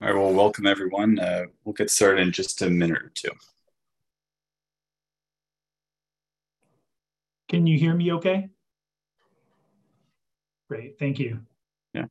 All right, well, welcome everyone. We'll get started in just a minute or two. Can you hear me okay? Great, thank you. Yeah.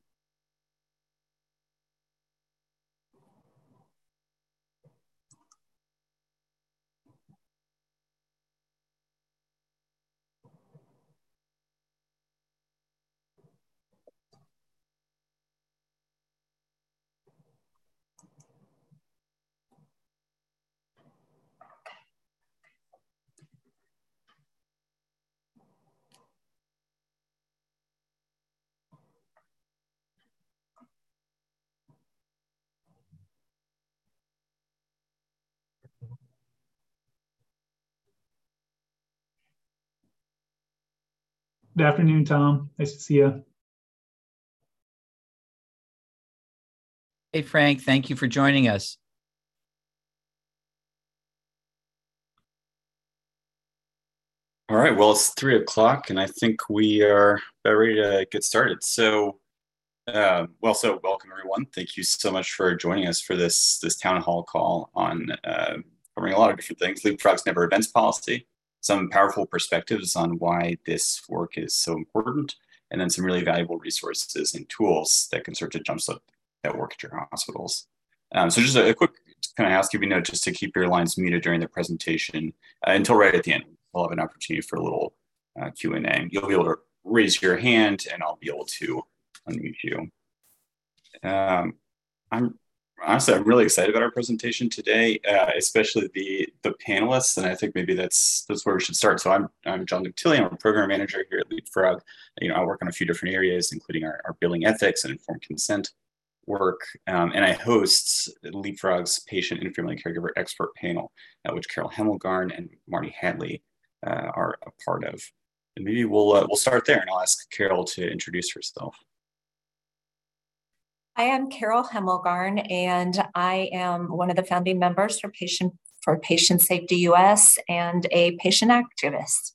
Good afternoon, Tom. Nice to see you. Hey, Frank, thank you for joining us. All right, well, it's 3 o'clock, and I think we are about ready to get started. So welcome everyone. Thank you so much for joining us for this town hall call on covering a lot of different things. Leapfrog's Never Events Policy, some powerful perspectives on why this work is so important, and then some really valuable resources and tools that can serve to jumpstart that work at your hospitals. So just a quick kind of housekeeping note, just to keep your lines muted during the presentation until right at the end. We'll have an opportunity for a little Q&A. You'll be able to raise your hand, and I'll be able to unmute you. I'm really excited about our presentation today, especially the panelists, and I think maybe that's where we should start. So I'm John Luctilli. I'm a program manager here at Leapfrog. I work on a few different areas, including our billing ethics and informed consent work, and I host Leapfrog's Patient and Family Caregiver Expert Panel, which Carol Hemmelgarn and Marty Hadley are a part of. And maybe we'll start there, and I'll ask Carol to introduce herself. I am Carol Hemmelgarn, and I am one of the founding members for Patient Safety US and a patient activist.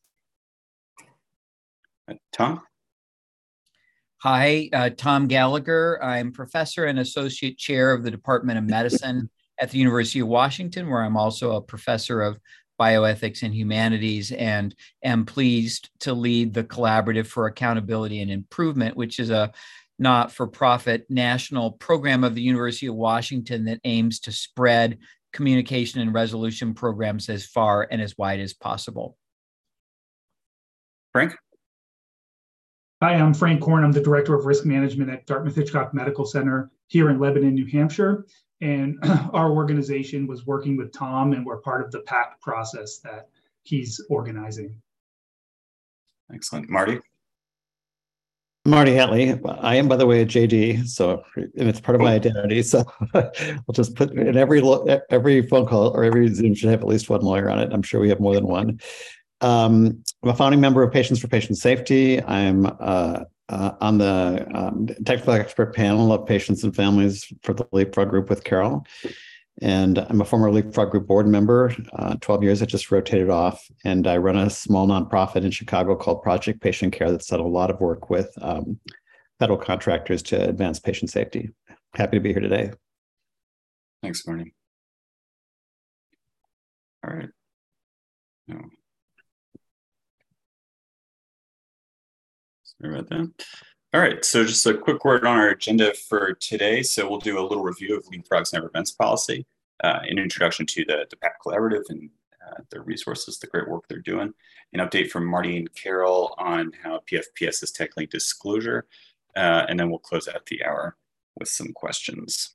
Tom? Hi, Tom Gallagher. I'm professor and associate chair of the Department of Medicine at the University of Washington, where I'm also a professor of bioethics and humanities, and am pleased to lead the Collaborative for Accountability and Improvement, which is a not-for-profit national program of the University of Washington that aims to spread communication and resolution programs as far and as wide as possible. Frank? Hi, I'm Frank Korn. I'm the Director of Risk Management at Dartmouth-Hitchcock Medical Center here in Lebanon, New Hampshire. And our organization was working with Tom, and we're part of the PACT process that he's organizing. Excellent. Marty? Marty Hadley. I am, by the way, a JD, and it's part of my identity. So I'll just put in every phone call or every Zoom should have at least one lawyer on it. I'm sure we have more than one. I'm a founding member of Patients for Patient Safety. I'm on the technical expert panel of patients and families for the Leapfrog Group with Carol. And I'm a former Leapfrog Group board member, 12 years. I just rotated off, and I run a small nonprofit in Chicago called Project Patient Care that's done a lot of work with federal contractors to advance patient safety. Happy to be here today. Thanks, Marty. All right. No. Sorry about that. All right, so just a quick word on our agenda for today. So we'll do a little review of Leapfrog's Never Events Policy, an introduction to the PACT Collaborative and their resources, the great work they're doing, an update from Marty and Carol on how PFPS is tackling disclosure, and then we'll close out the hour with some questions.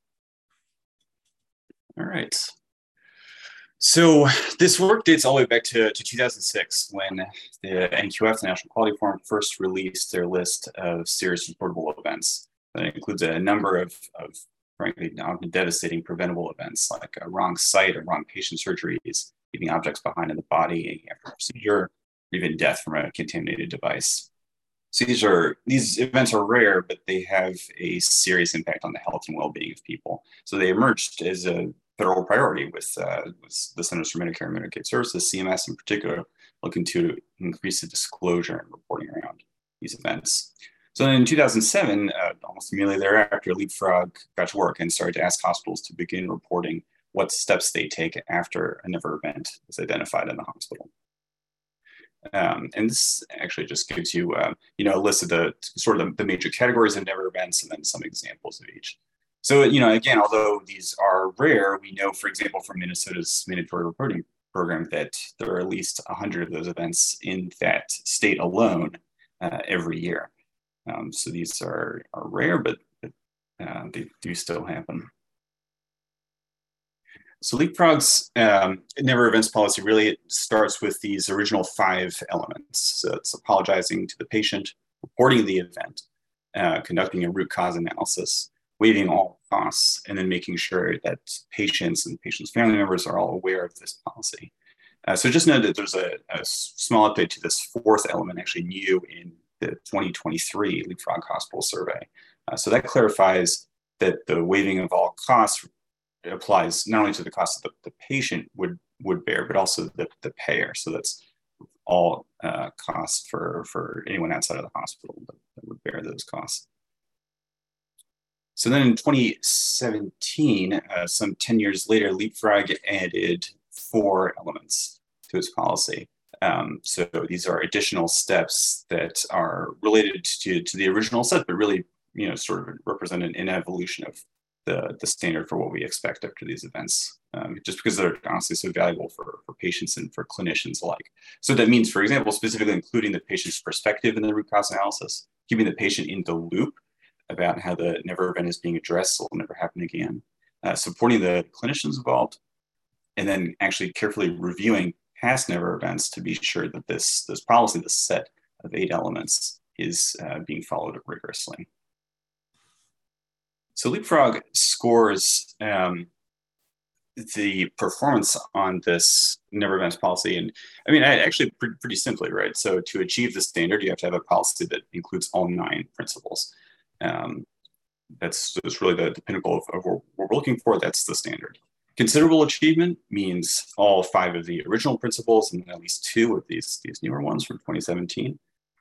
All right. So this work dates all the way back to 2006 when the NQF, the National Quality Forum, first released their list of serious reportable events. That includes a number of frankly often devastating preventable events like a wrong site or wrong patient surgeries, leaving objects behind in the body after a procedure, or even death from a contaminated device. So these events are rare, but they have a serious impact on the health and well-being of people. So they emerged as a federal priority with the Centers for Medicare and Medicaid Services, CMS in particular, looking to increase the disclosure and reporting around these events. So in 2007, almost immediately thereafter, Leapfrog got to work and started to ask hospitals to begin reporting what steps they take after a never event is identified in the hospital. And this actually just gives you, a list of the major categories of never events and then some examples of each. So, again, although these are rare, we know, for example, from Minnesota's mandatory reporting program that there are at least 100 of those events in that state alone every year. So these are rare, but they do still happen. So Leapfrog's never events policy really starts with these original 5 elements. So it's apologizing to the patient, reporting the event, conducting a root cause analysis, waiving all costs, and then making sure that patients and patients' family members are all aware of this policy. So just know that there's a small update to this 4th element, actually new in the 2023 Leapfrog Hospital Survey. So that clarifies that the waiving of all costs applies not only to the cost that the patient would bear, but also the payer. So that's all costs for anyone outside of the hospital that would bear those costs. So then in 2017, some 10 years later, Leapfrog added 4 elements to its policy. So these are additional steps that are related to the original set, but really, sort of represent an evolution of the standard for what we expect after these events, just because they're honestly so valuable for patients and for clinicians alike. So that means, for example, specifically including the patient's perspective in the root cause analysis, keeping the patient in the loop about how the never event is being addressed so it'll never happen again, supporting the clinicians involved, and then actually carefully reviewing past never events to be sure that this policy, this set of 8 elements, is being followed rigorously. So Leapfrog scores the performance on this never events policy. And I mean, actually pretty simply, right? So to achieve the standard, you have to have a policy that includes all 9 principles. That's really the pinnacle of what we're looking for. That's the standard. Considerable achievement means all 5 of the original principles and at least 2 of these newer ones from 2017.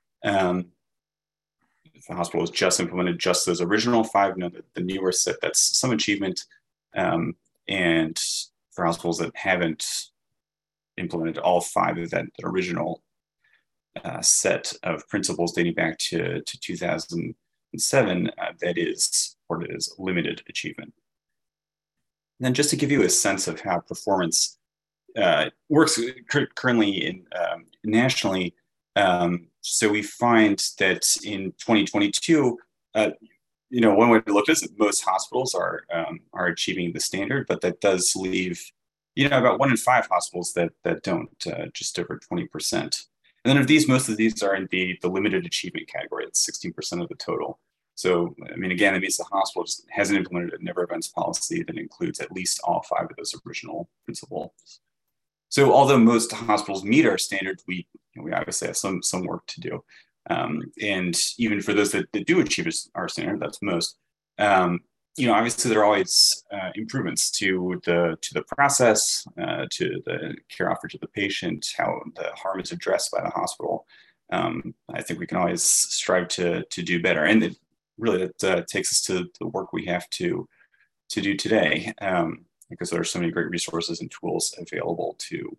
If the hospital has just implemented just those original 5, the newer set, that's some achievement. And for hospitals that haven't implemented all 5 of that original set of principles dating back to 2007, that is reported as limited achievement. And then just to give you a sense of how performance works currently nationally, so we find that in 2022, one way to look at it is that most hospitals are achieving the standard, but that does leave, about 1 in 5 hospitals that don't, just over 20%. And then most of these are in the limited achievement category. That's 16% of the total. So, I mean, again, it means the hospital just hasn't implemented a never events policy that includes at least all 5 of those original principles. So although most hospitals meet our standard, we obviously have some work to do. And even for those that do achieve our standard, that's most, obviously there are always improvements to the process, to the care offered to the patient, how the harm is addressed by the hospital. I think we can always strive to do better. And it really takes us to the work we have to do today, because there are so many great resources and tools available to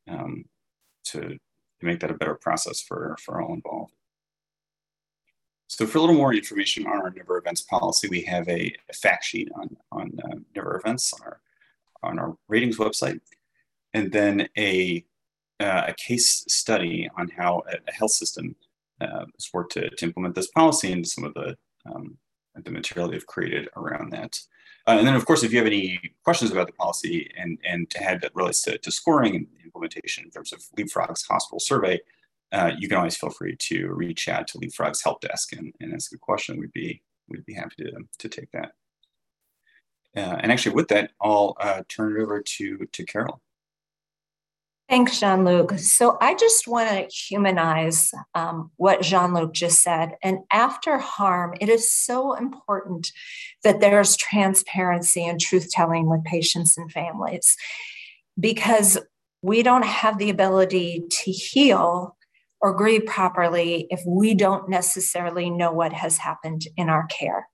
make that a better process for all involved. So for a little more information on our never events policy, we have a fact sheet on never events on our ratings website, and then a case study on how a health system has worked to implement this policy and some of the material they've created around that. And then, of course, if you have any questions about the policy and to add that relates to scoring and implementation in terms of Leapfrog's hospital survey, you can always feel free to reach out to Leapfrog's help desk and ask a question. We'd be happy to take that. And actually, with that, I'll turn it over to Carol. Thanks, Jean-Luc. So I just want to humanize what Jean-Luc just said. And after harm, it is so important that there's transparency and truth-telling with patients and families, because we don't have the ability to heal or grieve properly if we don't necessarily know what has happened in our care.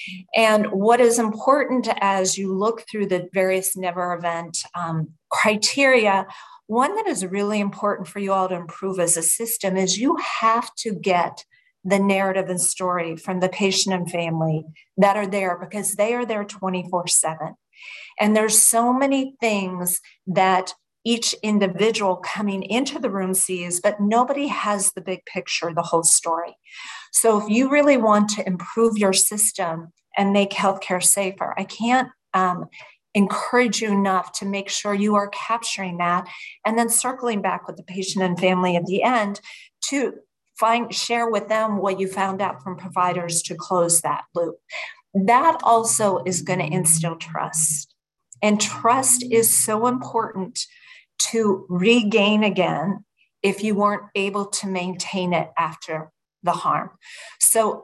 And what is important as you look through the various never event criteria, one that is really important for you all to improve as a system is you have to get the narrative and story from the patient and family that are there, because they are there 24/7. And there's so many things that each individual coming into the room sees, but nobody has the big picture, the whole story. So if you really want to improve your system and make healthcare safer, I can't encourage you enough to make sure you are capturing that, and then circling back with the patient and family at the end to share with them what you found out from providers to close that loop. That also is going to instill trust. And trust is so important to regain again if you weren't able to maintain it after the harm. So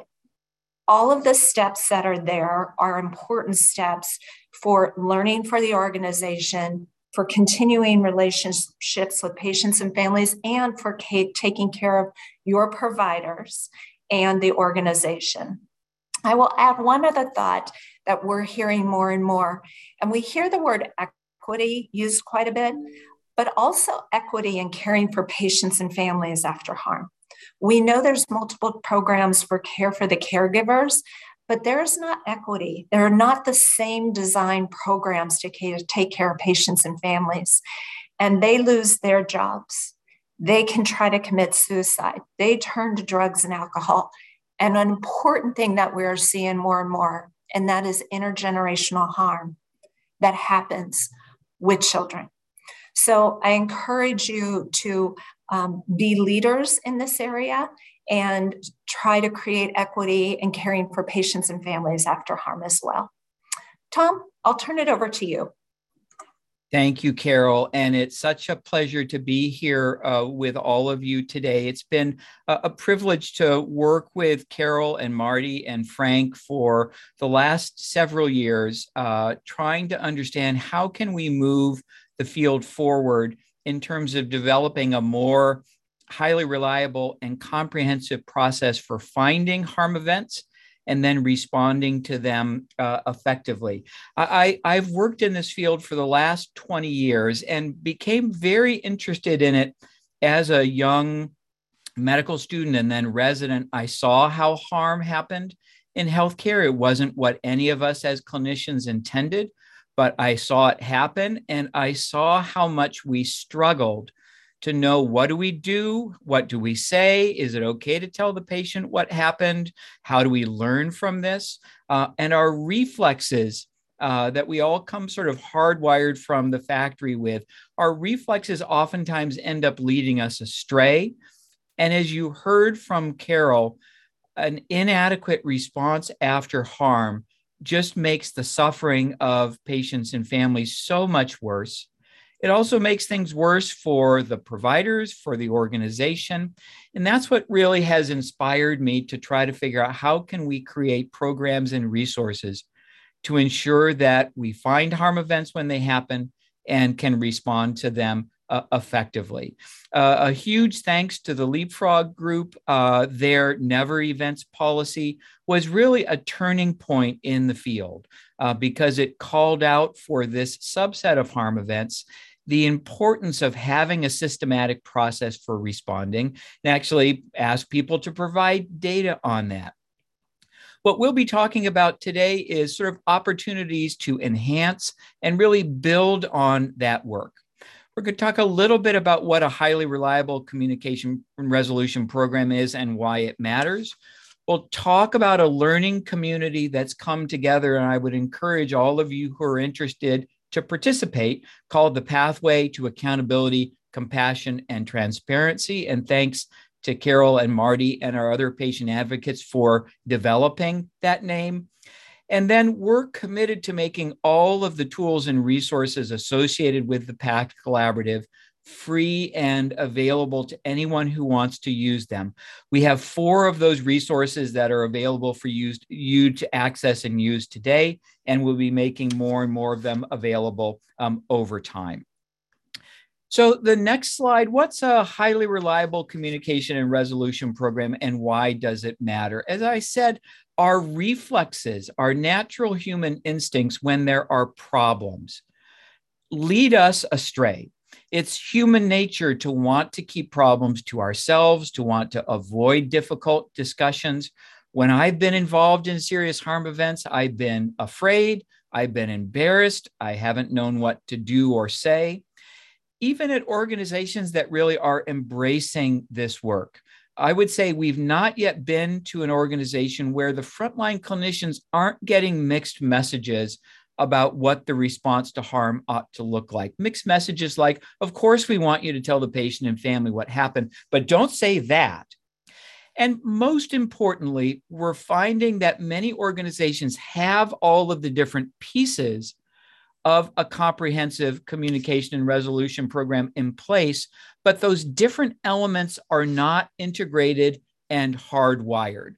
all of the steps that are there are important steps for learning for the organization, for continuing relationships with patients and families, and for taking care of your providers and the organization. I will add one other thought that we're hearing more and more, and we hear the word equity used quite a bit, but also equity in caring for patients and families after harm. We know there's multiple programs for care for the caregivers, but there's not equity. There are not the same design programs to take care of patients and families, and they lose their jobs. They can try to commit suicide. They turn to drugs and alcohol. And an important thing that we're seeing more and more, and that is intergenerational harm that happens with children. So I encourage you to be leaders in this area and try to create equity in caring for patients and families after harm as well. Tom, I'll turn it over to you. Thank you, Carol. And it's such a pleasure to be here with all of you today. It's been a privilege to work with Carol and Marty and Frank for the last several years, trying to understand how can we move the field forward in terms of developing a more highly reliable and comprehensive process for finding harm events and then responding to them effectively. I've worked in this field for the last 20 years and became very interested in it as a young medical student and then resident. I saw how harm happened in healthcare. It wasn't what any of us as clinicians intended, but I saw it happen, and I saw how much we struggled to know, what do we do? What do we say? Is it okay to tell the patient what happened? How do we learn from this? And our reflexes that we all come sort of hardwired from the factory with, our reflexes oftentimes end up leading us astray. And as you heard from Carol, an inadequate response after harm just makes the suffering of patients and families so much worse. It also makes things worse for the providers, for the organization. And that's what really has inspired me to try to figure out how can we create programs and resources to ensure that we find harm events when they happen and can respond to them effectively. A huge thanks to the Leapfrog group. Their never events policy was really a turning point in the field because it called out for this subset of harm events the importance of having a systematic process for responding, and actually ask people to provide data on that. What we'll be talking about today is sort of opportunities to enhance and really build on that work. We're going to talk a little bit about what a highly reliable communication resolution program is and why it matters. We'll talk about a learning community that's come together, and I would encourage all of you who are interested to participate, called the Pathway to Accountability, Compassion, and Transparency. And thanks to Carol and Marty and our other patient advocates for developing that name. And then we're committed to making all of the tools and resources associated with the PACT Collaborative free and available to anyone who wants to use them. We have 4 of those resources that are available for you to access and use today, and we'll be making more and more of them available over time. So the next slide, what's a highly reliable communication and resolution program and why does it matter? As I said, our reflexes, our natural human instincts when there are problems lead us astray. It's human nature to want to keep problems to ourselves, to want to avoid difficult discussions. When I've been involved in serious harm events, I've been afraid, I've been embarrassed, I haven't known what to do or say. Even at organizations that really are embracing this work, I would say we've not yet been to an organization where the frontline clinicians aren't getting mixed messages about what the response to harm ought to look like. Mixed messages like, of course, we want you to tell the patient and family what happened, but don't say that. And most importantly, we're finding that many organizations have all of the different pieces of a comprehensive communication and resolution program in place, but those different elements are not integrated and hardwired.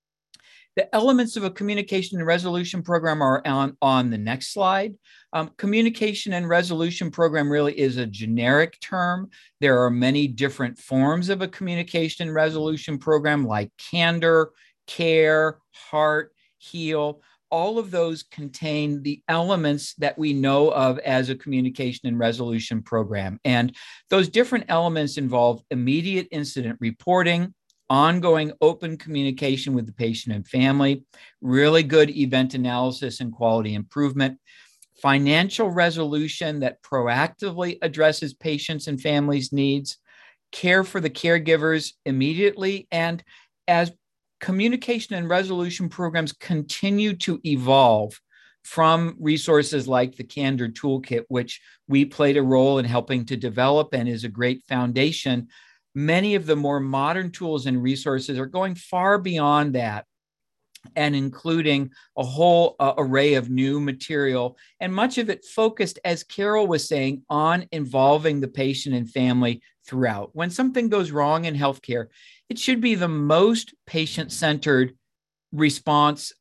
The elements of a communication and resolution program are on the next slide. Communication and resolution program really is a generic term. There are many different forms of a communication and resolution program like candor, care, heart, heal. All of those contain the elements that we know of as a communication and resolution program. And those different elements involve immediate incident reporting, ongoing open communication with the patient and family, really good event analysis and quality improvement, financial resolution that proactively addresses patients and families' needs, care for the caregivers immediately, and as communication and resolution programs continue to evolve from resources like the Candor Toolkit, which we played a role in helping to develop and is a great foundation. Many of the more modern tools and resources are going far beyond that and including a whole array of new material, and much of it focused, as Carol was saying, on involving the patient and family throughout. When something goes wrong in healthcare, it should be the most patient-centered response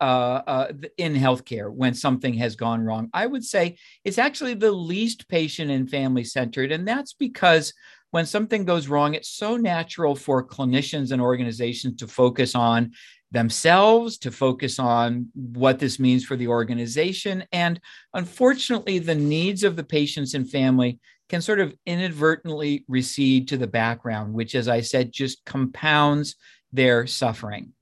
in healthcare when something has gone wrong. I would say it's actually the least patient and family-centered, and that's because when something goes wrong, it's so natural for clinicians and organizations to focus on themselves, to focus on what this means for the organization. And unfortunately, the needs of the patients and family can sort of inadvertently recede to the background, which, as I said, just compounds their suffering.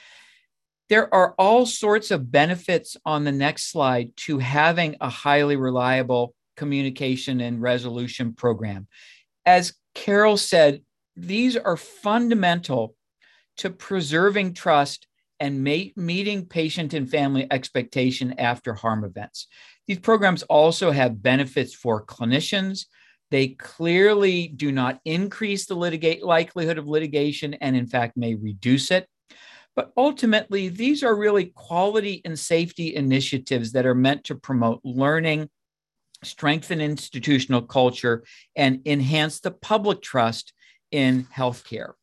There are all sorts of benefits on the next slide to having a highly reliable communication and resolution program. As Carol said, these are fundamental to preserving trust and meeting patient and family expectation after harm events. These programs also have benefits for clinicians. They clearly do not increase the likelihood of litigation and, in fact, may reduce it. But ultimately, these are really quality and safety initiatives that are meant to promote learning, strengthen institutional culture, and enhance the public trust in healthcare.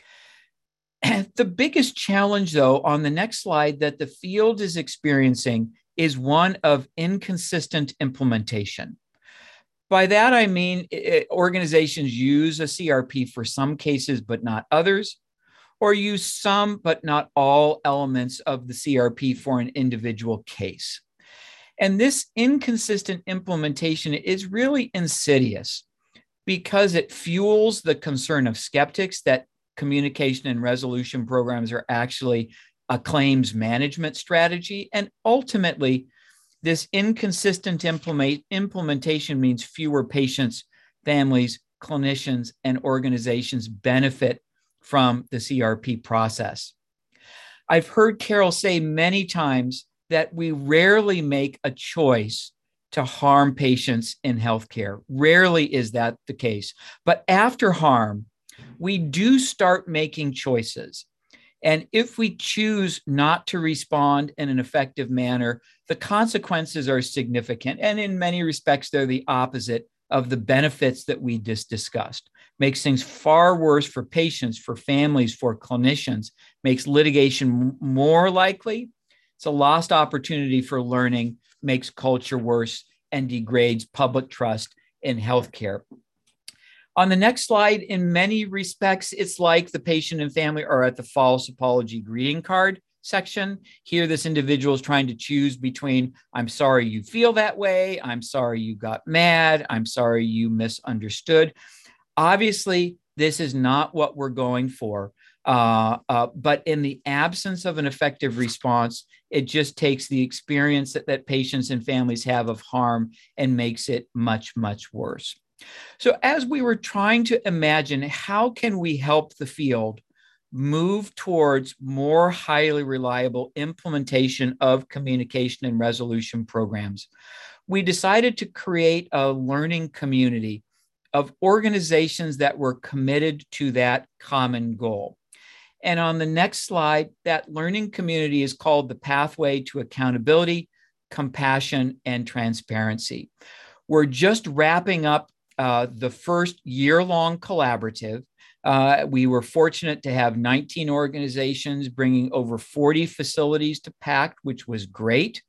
The biggest challenge, though, on the next slide that the field is experiencing is one of inconsistent implementation. By that, I mean organizations use a CRP for some cases, but not others, or use some, but not all elements of the CRP for an individual case. And this inconsistent implementation is really insidious because it fuels the concern of skeptics that communication and resolution programs are actually a claims management strategy. And ultimately, this inconsistent implementation means fewer patients, families, clinicians, and organizations benefit from the CRP process. I've heard Carol say many times that we rarely make a choice to harm patients in healthcare. Rarely is that the case. But after harm, we do start making choices. And if we choose not to respond in an effective manner, the consequences are significant. And in many respects, they're the opposite of the benefits that we just discussed. Makes things far worse for patients, for families, for clinicians, makes litigation more likely. It's a lost opportunity for learning, makes culture worse, and degrades public trust in healthcare. On the next slide, in many respects, it's like the patient and family are at the false apology greeting card section. Here, this individual is trying to choose between, I'm sorry you feel that way, I'm sorry you got mad, I'm sorry you misunderstood. Obviously, this is not what we're going for. But in the absence of an effective response, it just takes the experience that patients and families have of harm and makes it much, much worse. So as we were trying to imagine how can we help the field move towards more highly reliable implementation of communication and resolution programs, we decided to create a learning community of organizations that were committed to that common goal. And on the next slide, that learning community is called the Pathway to Accountability, Compassion, and Transparency. We're just wrapping up the first year-long collaborative. We were fortunate to have 19 organizations bringing over 40 facilities to PACT, which was great.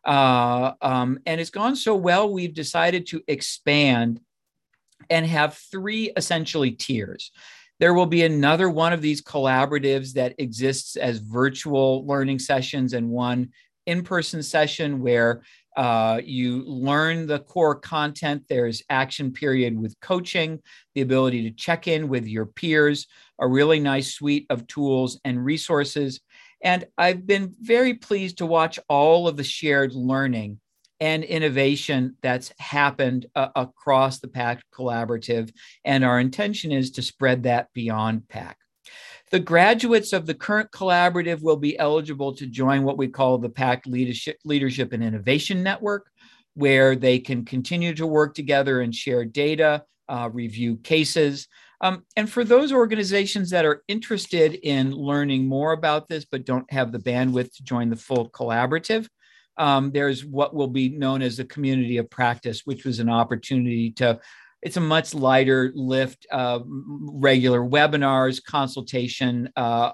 And it's gone so well, we've decided to expand and have 3 essentially tiers. There will be another one of these collaboratives that exists as virtual learning sessions and one in-person session where you learn the core content. There's action period with coaching, the ability to check in with your peers, a really nice suite of tools and resources. And I've been very pleased to watch all of the shared learning and innovation that's happened across the PACT collaborative. And our intention is to spread that beyond PACT. The graduates of the current collaborative will be eligible to join what we call the PACT Leadership and Innovation Network, where they can continue to work together and share data, review cases. And for those organizations that are interested in learning more about this but don't have the bandwidth to join the full collaborative, there's what will be known as the Community of Practice, which was an opportunity to, it's a much lighter lift, regular webinars, consultation.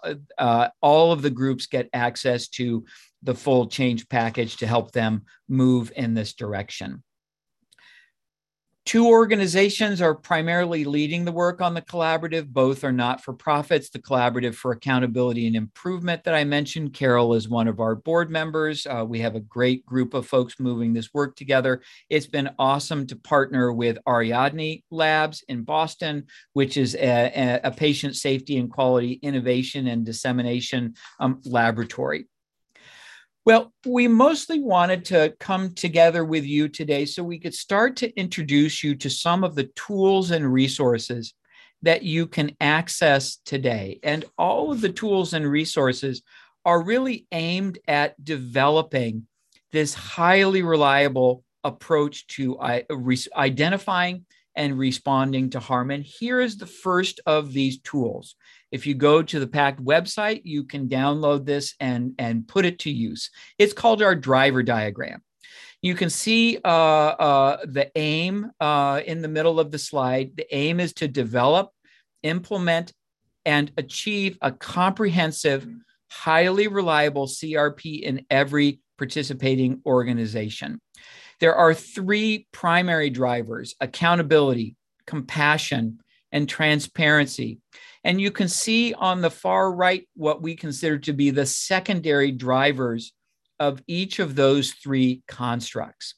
All of the groups get access to the full change package to help them move in this direction. 2 organizations are primarily leading the work on the collaborative. Both are not-for-profits. The Collaborative for Accountability and Improvement that I mentioned, Carol is one of our board members. We have a great group of folks moving this work together. It's been awesome to partner with Ariadne Labs in Boston, which is a patient safety and quality innovation and dissemination laboratory. Well, we mostly wanted to come together with you today so we could start to introduce you to some of the tools and resources that you can access today. And all of the tools and resources are really aimed at developing this highly reliable approach to identifying and responding to harm. And here is the first of these tools. If you go to the PACT website, you can download this and put it to use. It's called our driver diagram. You can see the aim in the middle of the slide. The aim is to develop, implement, and achieve a comprehensive, highly reliable CRP in every participating organization. There are 3 primary drivers: accountability, compassion, and transparency. And you can see on the far right what we consider to be the secondary drivers of each of those 3 constructs.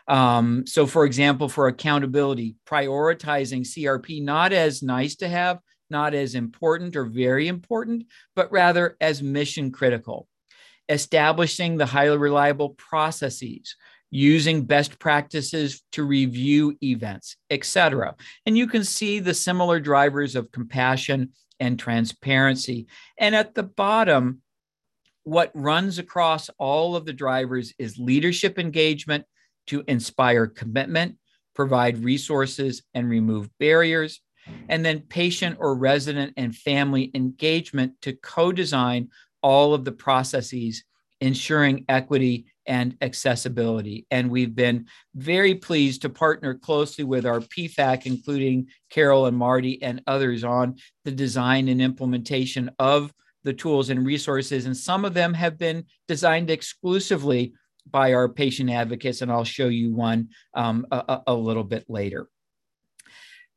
So for example, for accountability, prioritizing CRP not as nice to have, not as important or very important, but rather as mission critical. Establishing the highly reliable processes, using best practices to review events, etc. And you can see the similar drivers of compassion and transparency. And at the bottom, what runs across all of the drivers is leadership engagement to inspire commitment, provide resources, and remove barriers. And then patient or resident and family engagement to co-design all of the processes, ensuring equity and accessibility. And we've been very pleased to partner closely with our PFAC, including Carol and Marty and others, on the design and implementation of the tools and resources. And some of them have been designed exclusively by our patient advocates, and I'll show you one a little bit later.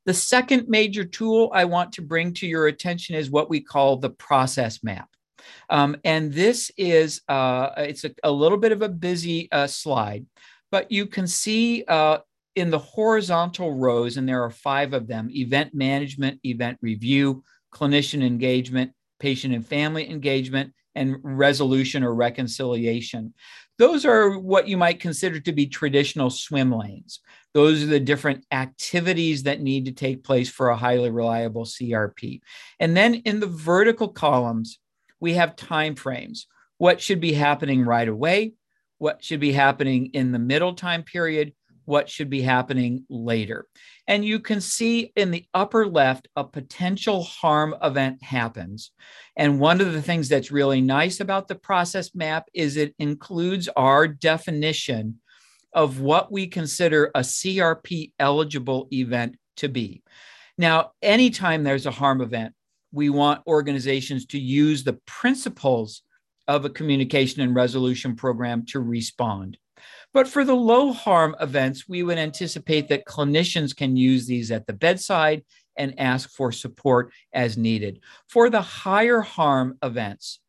The second major tool I want to bring to your attention is what we call the process map. And this is, it's a little bit of a busy slide, but you can see in the horizontal rows, and there are 5 of them: event management, event review, clinician engagement, patient and family engagement, and resolution or reconciliation. Those are what you might consider to be traditional swim lanes. Those are the different activities that need to take place for a highly reliable CRP. And then in the vertical columns, we have timeframes. What should be happening right away? What should be happening in the middle time period? What should be happening later? And you can see in the upper left, a potential harm event happens. And one of the things that's really nice about the process map is it includes our definition of what we consider a CRP eligible event to be. Now, anytime there's a harm event, we want organizations to use the principles of a communication and resolution program to respond. But for the low harm events, we would anticipate that clinicians can use these at the bedside and ask for support as needed. For the higher harm events,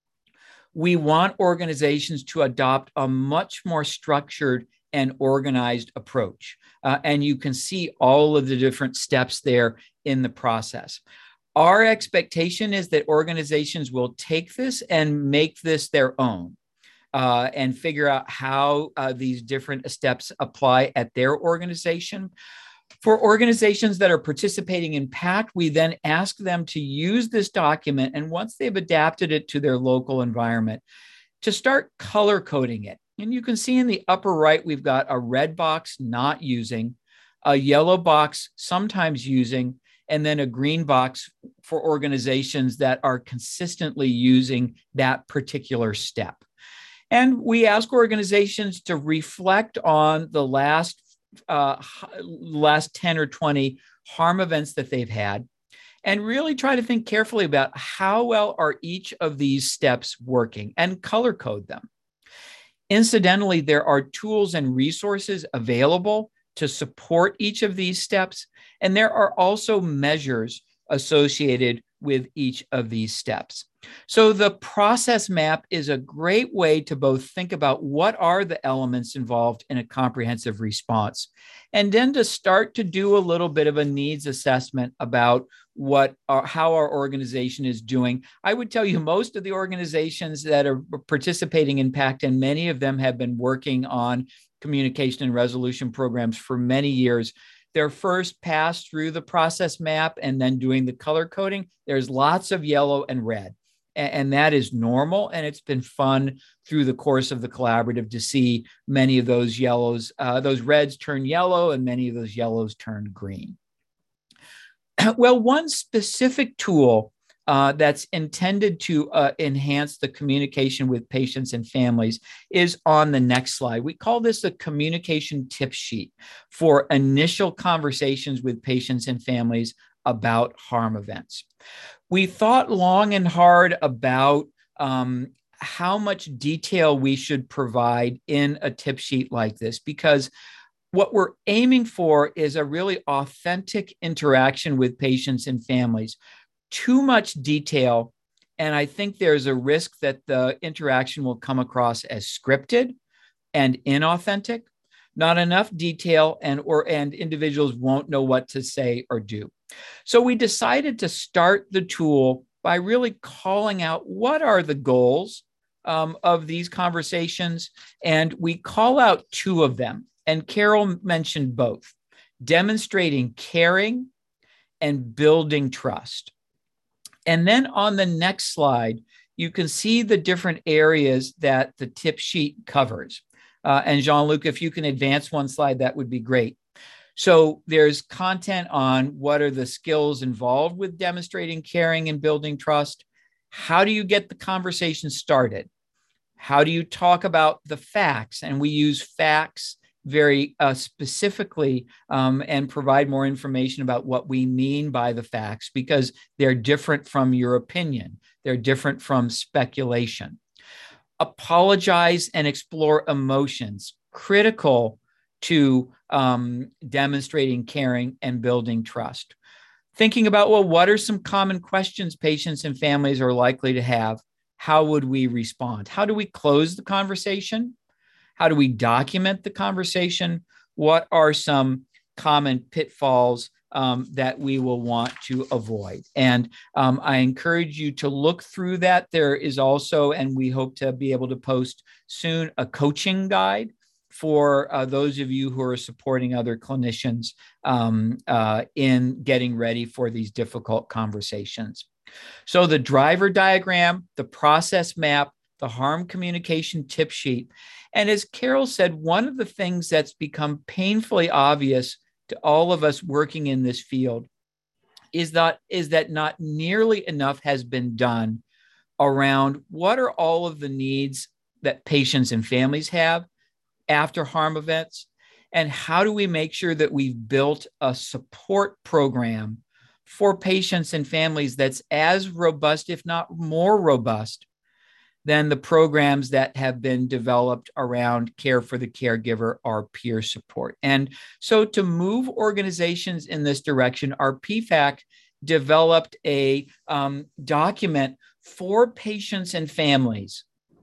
we want organizations to adopt a much more structured and organized approach. And you can see all of the different steps there in the process. Our expectation is that organizations will take this and make this their own. And figure out how these different steps apply at their organization. For organizations that are participating in PACT, we then ask them to use this document, and once they've adapted it to their local environment, to start color coding it. And you can see in the upper right, we've got a red box not using, a yellow box sometimes using, and then a green box for organizations that are consistently using that particular step. And we ask organizations to reflect on the last 10 or 20 harm events that they've had, and really try to think carefully about how well are each of these steps working, and color code them. Incidentally, there are tools and resources available to support each of these steps, and there are also measures associated with each of these steps. So the process map is a great way to both think about what are the elements involved in a comprehensive response, and then to start to do a little bit of a needs assessment about how our organization is doing. I would tell you most of the organizations that are participating in PACT, and many of them have been working on communication and resolution programs for many years. Their first pass through the process map and then doing the color coding, there's lots of yellow and red. And that is normal. And it's been fun through the course of the collaborative to see many of those yellows, those reds turn yellow, and many of those yellows turn green. Well, one specific tool that's intended to enhance the communication with patients and families is on the next slide. We call this a communication tip sheet for initial conversations with patients and families about harm events. We thought long and hard about how much detail we should provide in a tip sheet like this, because what we're aiming for is a really authentic interaction with patients and families. Too much detail, and I think there's a risk that the interaction will come across as scripted and inauthentic. Not enough detail, and individuals won't know what to say or do. So we decided to start the tool by really calling out what are the goals of these conversations, and we call out 2 of them. And Carol mentioned both: demonstrating caring and building trust. And then on the next slide, you can see the different areas that the tip sheet covers. And Jean-Luc, if you can advance one slide, that would be great. So there's content on what are the skills involved with demonstrating caring and building trust. How do you get the conversation started? How do you talk about the facts? And we use facts very specifically and provide more information about what we mean by the facts, because they're different from your opinion. They're different from speculation. Apologize and explore emotions, critical to demonstrating caring and building trust. Thinking about, well, what are some common questions patients and families are likely to have? How would we respond? How do we close the conversation? How do we document the conversation? What are some common pitfalls that we will want to avoid? And I encourage you to look through that. There is also, and we hope to be able to post soon, a coaching guide for those of you who are supporting other clinicians in getting ready for these difficult conversations. So the driver diagram, the process map, the harm communication tip sheet. And as Carol said, one of the things that's become painfully obvious to all of us working in this field is that not nearly enough has been done around what are all of the needs that patients and families have after harm events, and how do we make sure that we've built a support program for patients and families that's as robust, if not more robust, than the programs that have been developed around care for the caregiver or peer support. And so to move organizations in this direction, our PFAC developed a document for patients and families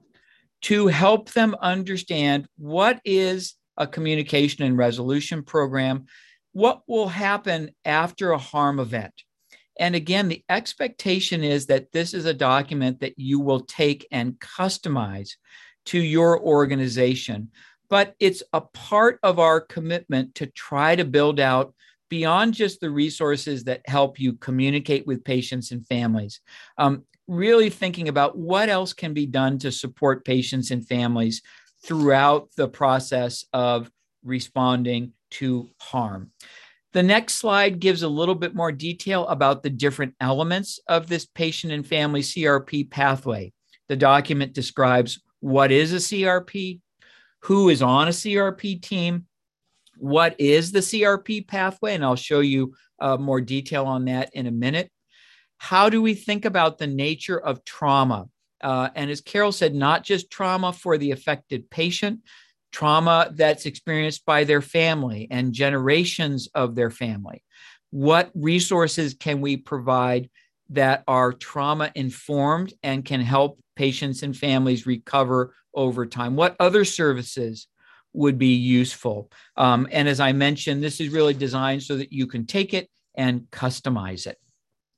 to help them understand what is a communication and resolution program, what will happen after a harm event. And again, the expectation is that this is a document that you will take and customize to your organization. But it's a part of our commitment to try to build out beyond just the resources that help you communicate with patients and families. Really thinking about what else can be done to support patients and families throughout the process of responding to harm. The next slide gives a little bit more detail about the different elements of this patient and family CRP pathway. The document describes what is a CRP, who is on a CRP team, what is the CRP pathway, and I'll show you more detail on that in a minute. How do we think about the nature of trauma? And as Carol said, not just trauma for the affected patient, trauma that's experienced by their family and generations of their family. What resources can we provide that are trauma informed and can help patients and families recover over time? What other services would be useful? And as I mentioned, this is really designed so that you can take it and customize it.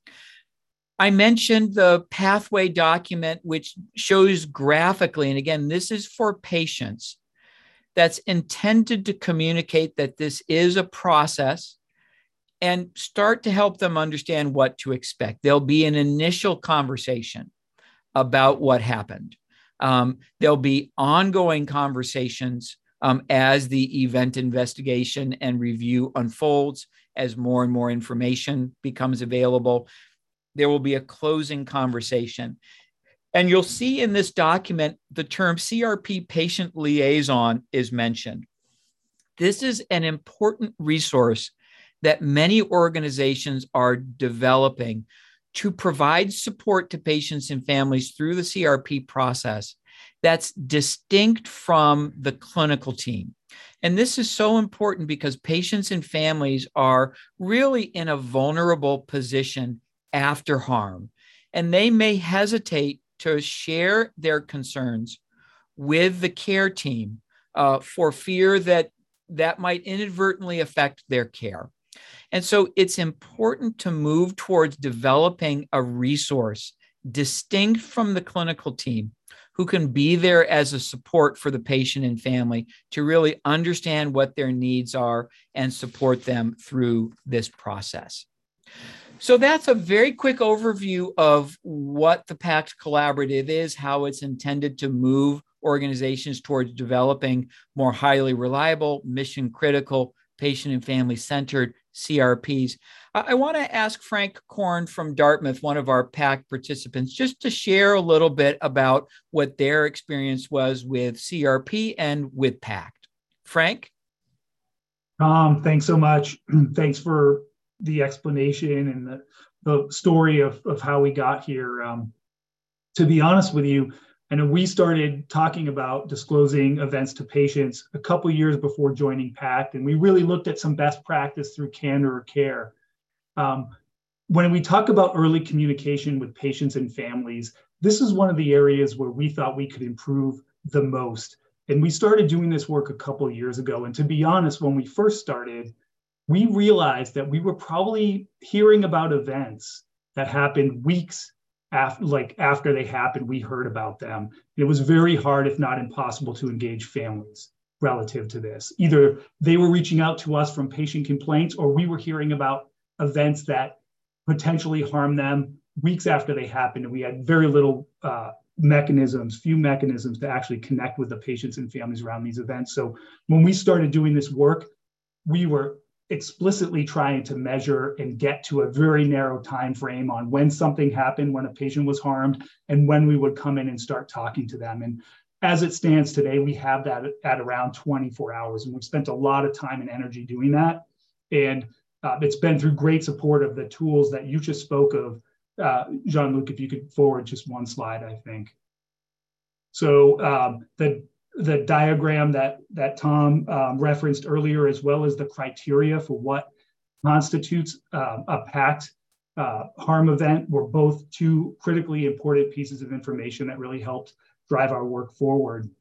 I mentioned the pathway document, which shows graphically, and again, this is for patients, that's intended to communicate that this is a process and start to help them understand what to expect. There'll be an initial conversation about what happened. There'll be ongoing conversations as the event investigation and review unfolds, as more and more information becomes available. There will be a closing conversation. And you'll see in this document, the term CRP patient liaison is mentioned. This is an important resource that many organizations are developing to provide support to patients and families through the CRP process that's distinct from the clinical team. And this is so important because patients and families are really in a vulnerable position after harm, and they may hesitate to share their concerns with the care team for fear that that might inadvertently affect their care. And so it's important to move towards developing a resource distinct from the clinical team who can be there as a support for the patient and family to really understand what their needs are and support them through this process. So that's a very quick overview of what the PACT Collaborative is, how it's intended to move organizations towards developing more highly reliable, mission-critical, patient and family-centered CRPs. I want to ask Frank Korn from Dartmouth, one of our PACT participants, just to share a little bit about what their experience was with CRP and with PACT. Frank? Thanks so much. Thanks for the explanation and the story of how we got here. To be honest with you, And we started talking about disclosing events to patients a couple years before joining PACT, and we really looked at some best practice through Candor Care. When we talk about early communication with patients and families, this is one of the areas where we thought we could improve the most. And we started doing this work a couple of years ago. And to be honest, when we first started, we realized that we were probably hearing about events that happened weeks after they happened, we heard about them. It was very hard, if not impossible, to engage families relative to this. Either they were reaching out to us from patient complaints, or we were hearing about events that potentially harm them weeks after they happened. And we had very little few mechanisms to actually connect with the patients and families around these events. So when we started doing this work, we were explicitly trying to measure and get to a very narrow time frame on when something happened, when a patient was harmed, and when we would come in and start talking to them. And as it stands today, we have that at around 24 hours. And we've spent a lot of time and energy doing that. And it's been through great support of the tools that you just spoke of. Jean-Luc, if you could forward just one slide, I think. So the diagram that Tom referenced earlier, as well as the criteria for what constitutes a PACT harm event, were both two critically important pieces of information that really helped drive our work forward.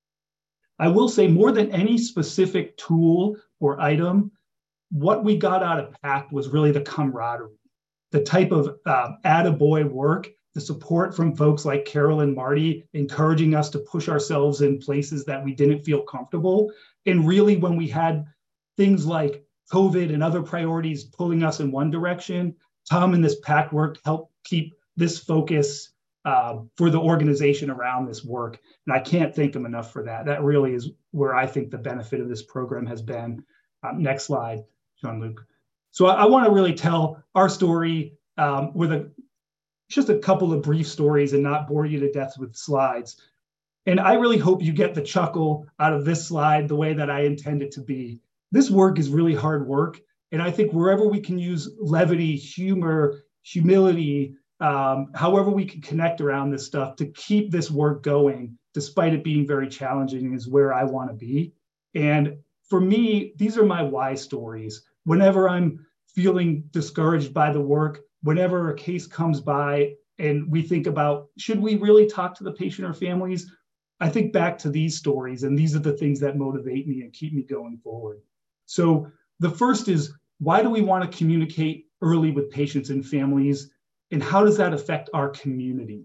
I will say, more than any specific tool or item, what we got out of PACT was really the camaraderie, the type of attaboy work, the support from folks like Carol and Marty, encouraging us to push ourselves in places that we didn't feel comfortable. And really, when we had things like COVID and other priorities pulling us in one direction, Tom and this PACT work helped keep this focus for the organization around this work. And I can't thank them enough for that. That really is where I think the benefit of this program has been. Next slide, Jean-Luc. So I want to really tell our story with just a couple of brief stories and not bore you to death with slides. And I really hope you get the chuckle out of this slide the way that I intend it to be. This work is really hard work. And I think wherever we can use levity, humor, humility, however we can connect around this stuff to keep this work going, despite it being very challenging, is where I want to be. And for me, these are my why stories. Whenever I'm feeling discouraged by the work, whenever a case comes by and we think about, should we really talk to the patient or families? I think back to these stories, and these are the things that motivate me and keep me going forward. So the first is, why do we want to communicate early with patients and families, and how does that affect our community?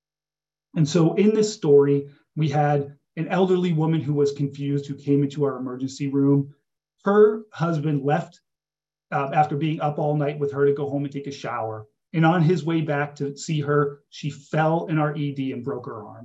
And so in this story, we had an elderly woman who was confused, who came into our emergency room. Her husband left after being up all night with her to go home and take a shower. And on his way back to see her, she fell in our ED and broke her arm.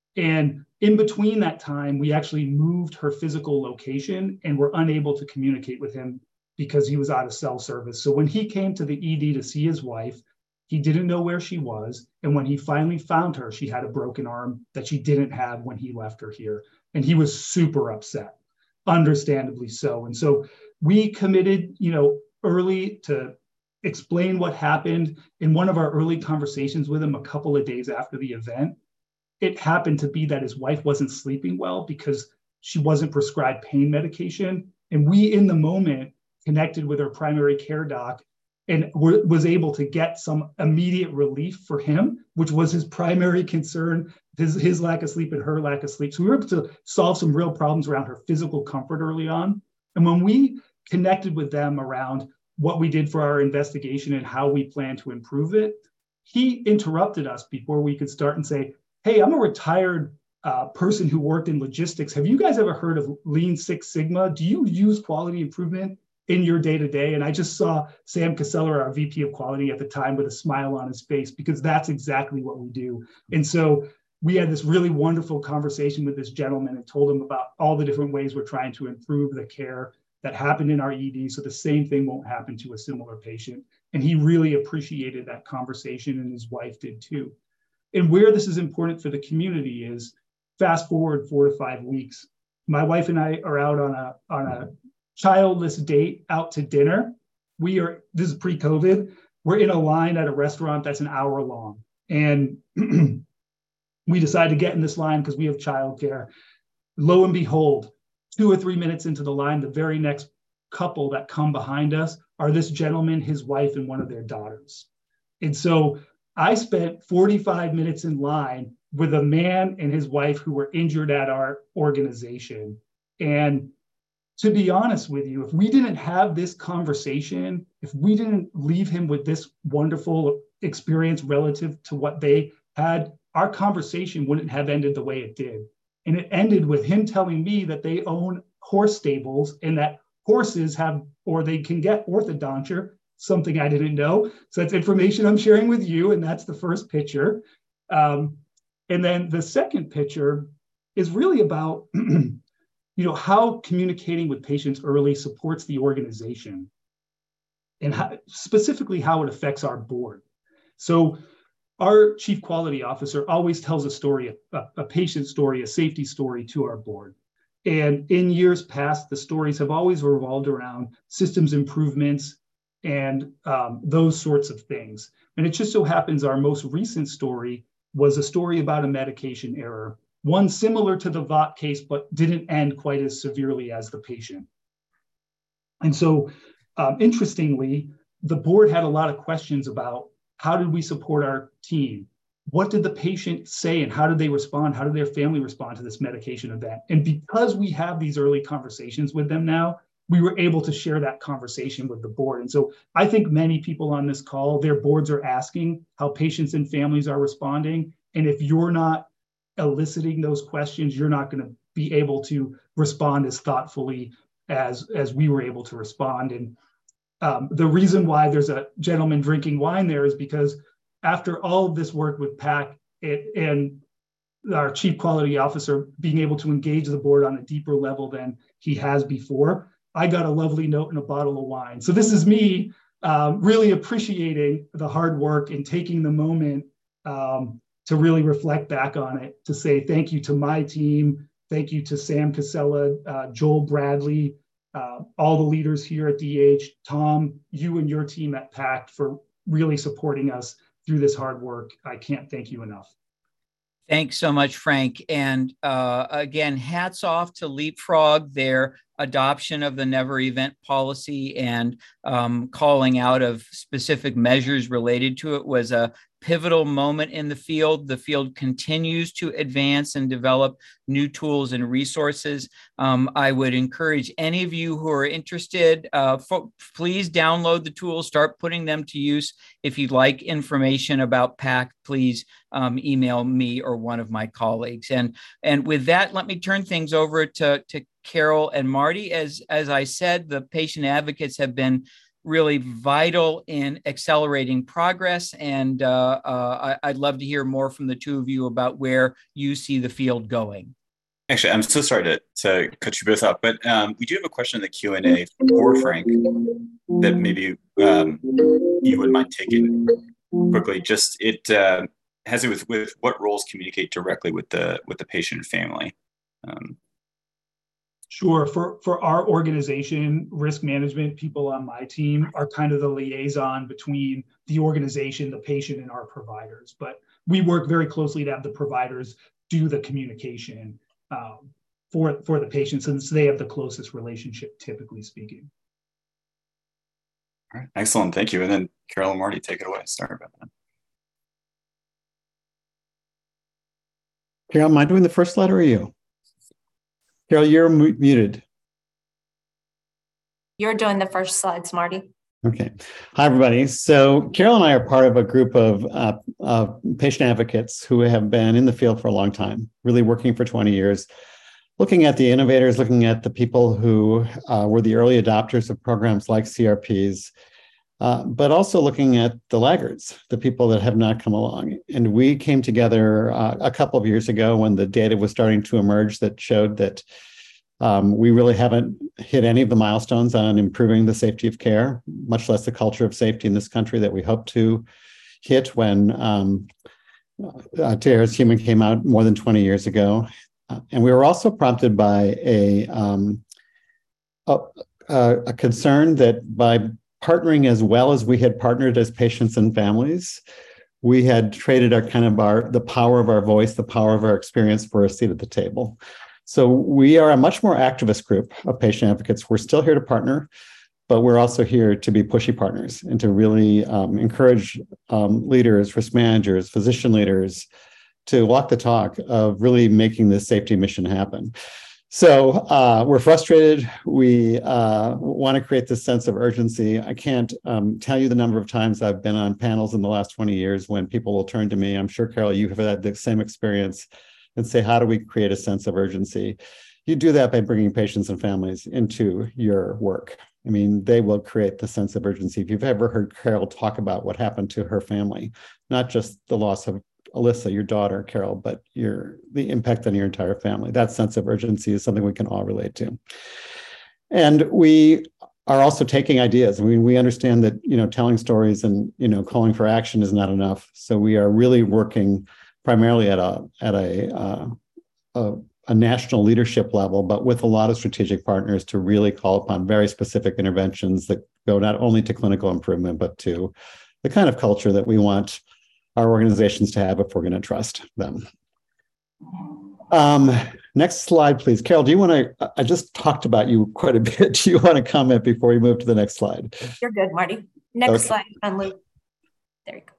And in between that time, we actually moved her physical location and were unable to communicate with him because he was out of cell service. So when he came to the ED to see his wife, he didn't know where she was. And when he finally found her, she had a broken arm that she didn't have when he left her here. And he was super upset, understandably so. And so we committed, early to explain what happened. In one of our early conversations with him a couple of days after the event, it happened to be that his wife wasn't sleeping well because she wasn't prescribed pain medication. And we, in the moment, connected with her primary care doc and was able to get some immediate relief for him, which was his primary concern, his lack of sleep and her lack of sleep. So we were able to solve some real problems around her physical comfort early on. And when we connected with them around what we did for our investigation and how we plan to improve it, he interrupted us before we could start and say, hey, I'm a retired person who worked in logistics. Have you guys ever heard of Lean Six Sigma? Do you use quality improvement in your day-to-day? And I just saw Sam Caseller, our VP of quality at the time, with a smile on his face, because that's exactly what we do. And so we had this really wonderful conversation with this gentleman and told him about all the different ways we're trying to improve the care that happened in our ED, so the same thing won't happen to a similar patient. And he really appreciated that conversation, and his wife did too. And where this is important for the community is, fast forward 4 to 5 weeks. My wife and I are out on a childless date out to dinner. This is pre-COVID. We're in a line at a restaurant that's an hour long. And we decide to get in this line because we have childcare. Lo and behold, 2 or 3 minutes into the line, the very next couple that come behind us are this gentleman, his wife, and one of their daughters. And so I spent 45 minutes in line with a man and his wife who were injured at our organization. And to be honest with you, if we didn't have this conversation, if we didn't leave him with this wonderful experience relative to what they had, our conversation wouldn't have ended the way it did. And it ended with him telling me that they own horse stables and that horses have, or they can get orthodonture, something I didn't know. So that's information I'm sharing with you. And that's the first picture. And then the second picture is really about how communicating with patients early supports the organization and specifically how it affects our board. So our chief quality officer always tells a story, a patient story, a safety story to our board. And in years past, the stories have always revolved around systems improvements and those sorts of things. And it just so happens our most recent story was a story about a medication error, one similar to the Vought case, but didn't end quite as severely as the patient. And so, interestingly, the board had a lot of questions about how did we support our team? What did the patient say and how did they respond? How did their family respond to this medication event? And because we have these early conversations with them now, we were able to share that conversation with the board. And so I think many people on this call, their boards are asking how patients and families are responding. And if you're not eliciting those questions, you're not going to be able to respond as thoughtfully as we were able to respond. And the reason why there's a gentleman drinking wine there is because after all of this work with PAC and our chief quality officer being able to engage the board on a deeper level than he has before, I got a lovely note and a bottle of wine. So this is me really appreciating the hard work and taking the moment to really reflect back on it, to say thank you to my team, thank you to Sam Casella, Joel Bradley, all the leaders here at DH, Tom, you and your team at PAC for really supporting us through this hard work. I can't thank you enough. Thanks so much, Frank. And again, hats off to Leapfrog, their adoption of the never event policy and calling out of specific measures related to it was a pivotal moment in the field. The field continues to advance and develop new tools and resources. I would encourage any of you who are interested, please download the tools, start putting them to use. If you'd like information about PAC, please email me or one of my colleagues. And with that, let me turn things over to Carol and Marty. As I said, the patient advocates have been really vital in accelerating progress. And I'd love to hear more from the two of you about where you see the field going. Actually, I'm so sorry to cut you both off, but we do have a question in the Q&A for Frank that maybe you would mind taking quickly. Just it has it with what roles communicate directly with the patient and family. Sure. For our organization, risk management people on my team are kind of the liaison between the organization, the patient, and our providers. But we work very closely to have the providers do the communication for the patients, since they have the closest relationship, typically speaking. All right. Excellent. Thank you. And then Carol and Marty, take it away. Sorry about that. Carol, am I doing the first slide or are you? Carol, you're muted. You're doing the first slides, Marty. Okay. Hi, everybody. So Carol and I are part of a group of patient advocates who have been in the field for a long time, really working for 20 years, looking at the innovators, looking at the people who were the early adopters of programs like CRPs, but also looking at the laggards, the people that have not come along. And we came together a couple of years ago when the data was starting to emerge that showed that we really haven't hit any of the milestones on improving the safety of care, much less the culture of safety in this country that we hope to hit when TARES Human came out more than 20 years ago. And we were also prompted by a concern that by partnering as well as we had partnered as patients and families, we had traded the power of our voice, the power of our experience for a seat at the table. So we are a much more activist group of patient advocates. We're still here to partner, but we're also here to be pushy partners and to really encourage leaders, risk managers, physician leaders to walk the talk of really making this safety mission happen. So we're frustrated. We want to create this sense of urgency. I can't tell you the number of times I've been on panels in the last 20 years when people will turn to me. I'm sure, Carol, you have had the same experience and say, how do we create a sense of urgency? You do that by bringing patients and families into your work. I mean, they will create the sense of urgency. If you've ever heard Carol talk about what happened to her family, not just the loss of Alyssa, your daughter, Carol, but the impact on your entire family, that sense of urgency is something we can all relate to. And we are also taking ideas. I mean, we understand that, telling stories and, calling for action is not enough. So we are really working primarily at a national leadership level, but with a lot of strategic partners to really call upon very specific interventions that go not only to clinical improvement, but to the kind of culture that we want our organizations to have if we're going to trust them. Next slide, please. Carol, do you want to, I just talked about you quite a bit. Do you want to comment before we move to the next slide? You're good, Marty. Next slide, Jean-Luc. There you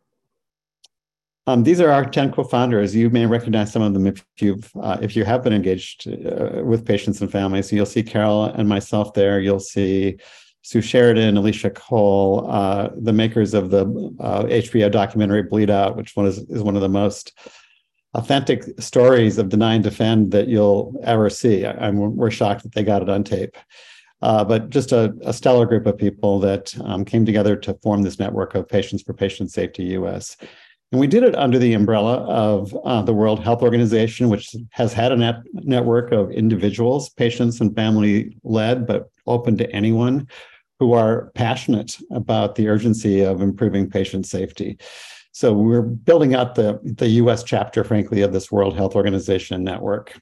go. These are our 10 co-founders. You may recognize some of them if you have been engaged with patients and families. So you'll see Carol and myself there. You'll see Sue Sheridan, Alicia Cole, the makers of the HBO documentary Bleed Out, which is one of the most authentic stories of deny and defend that you'll ever see. We're shocked that they got it on tape. But just a stellar group of people that came together to form this network of Patients for Patient Safety US. And we did it under the umbrella of the World Health Organization, which has had a network of individuals, patients and family-led, but open to anyone who are passionate about the urgency of improving patient safety. So we're building out the US chapter, frankly, of this World Health Organization network.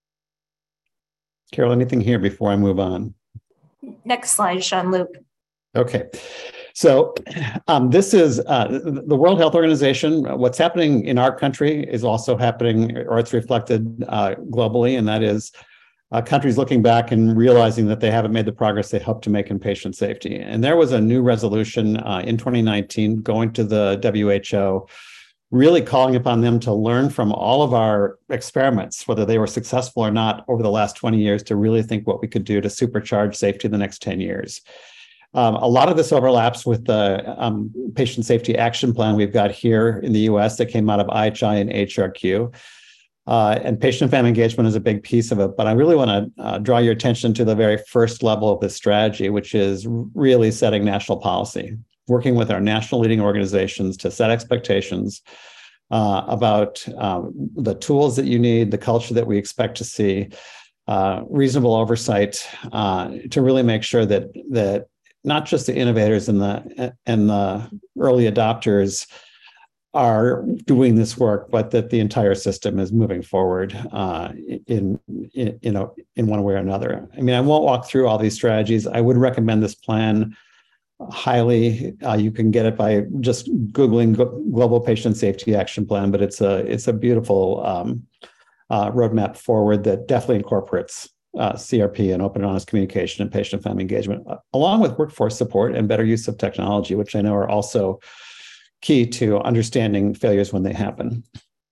Carol, anything here before I move on? Next slide, Jean-Luc. Okay. So this is the World Health Organization. What's happening in our country is also happening, or it's reflected globally, and that is countries looking back and realizing that they haven't made the progress they hoped to make in patient safety. And there was a new resolution in 2019 going to the WHO, really calling upon them to learn from all of our experiments, whether they were successful or not over the last 20 years, to really think what we could do to supercharge safety in the next 10 years. A lot of this overlaps with the Patient Safety Action Plan we've got here in the US that came out of IHI and HRQ. And patient and family engagement is a big piece of it. But I really want to draw your attention to the very first level of this strategy, which is really setting national policy, working with our national leading organizations to set expectations about the tools that you need, the culture that we expect to see, reasonable oversight to really make sure that not just the innovators and the early adopters are doing this work, but that the entire system is moving forward in one way or another. I mean, I won't walk through all these strategies. I would recommend this plan highly. You can get it by just Googling Global Patient Safety Action Plan, but it's a beautiful roadmap forward that definitely incorporates CRP and open and honest communication and patient and family engagement, along with workforce support and better use of technology, which I know are also key to understanding failures when they happen.